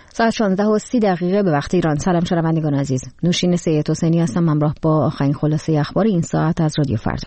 ساعت 16:30 به وقت ایران. سلام شنوندگان عزیز، نوشین سید حسینی هستم، همراه با آخرین خلاصه اخبار این ساعت از رادیو فردا.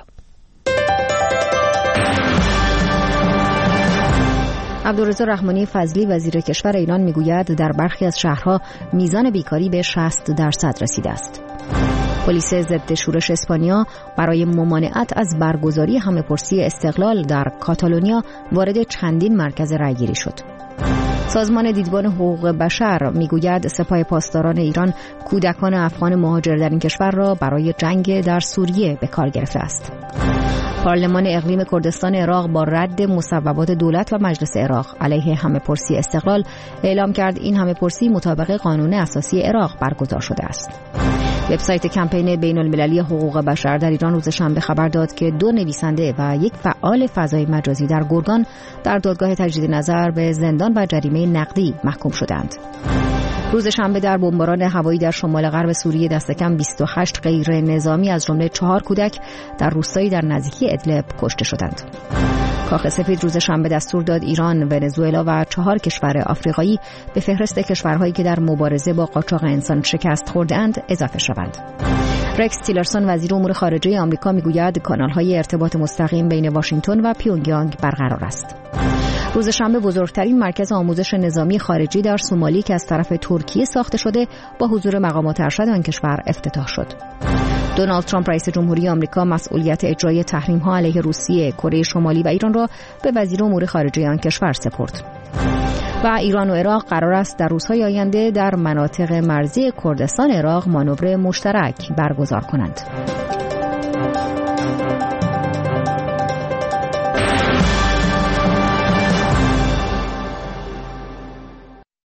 عبدالرضا رحمانی فضلی وزیر کشور ایران میگوید در برخی از شهرها میزان بیکاری به 60% رسیده است. پلیس ضد شورش اسپانیا برای ممانعت از برگزاری همه‌پرسی استقلال در کاتالونیا وارد چندین مرکز رأیگیری شد. سازمان دیدبان حقوق بشر میگوید سپاه پاسداران ایران کودکان افغان مهاجر در این کشور را برای جنگ در سوریه به کار گرفته است. پارلمان اقلیم کردستان عراق با رد مصوبات دولت و مجلس عراق علیه همه‌پرسی استقلال اعلام کرد این همه‌پرسی مطابق قانون اساسی عراق برگزار شده است. وبسایت کمپین بین‌المللی حقوق بشر در ایران روز شنبه خبر داد که 2 نویسنده و 1 فعال فضای مجازی در گرگان در دادگاه تجدید نظر به زندان و جریمه نقدی محکوم شدند. روز شنبه در بمباران هوایی در شمال غرب سوریه دست کم 28 غیر نظامی از جمله 4 کودک در روستایی در نزدیکی ادلب کشته شدند. کاخ سفید روز شنبه دستور داد ایران، ونزوئلا و 4 کشور آفریقایی به فهرست کشورهایی که در مبارزه با قاچاق انسان شکست خورده‌اند اضافه شوند. رکس تیلرسون وزیر امور خارجه آمریکا میگوید کانال‌های ارتباط مستقیم بین واشنگتن و پیونگیانگ برقرار است. روز شنبه بزرگترین مرکز آموزش نظامی خارجی در سومالی که از طرف ترکیه ساخته شده با حضور مقامات ارشد آن کشور افتتاح شد. دونالد ترامپ رئیس جمهوری آمریکا مسئولیت اجرای تحریم‌ها علیه روسیه، کره شمالی و ایران را به وزیر امور خارجه آن کشور سپرد. و ایران و عراق قرار است در روزهای آینده در مناطق مرزی کردستان عراق مانور مشترک برگزار کنند.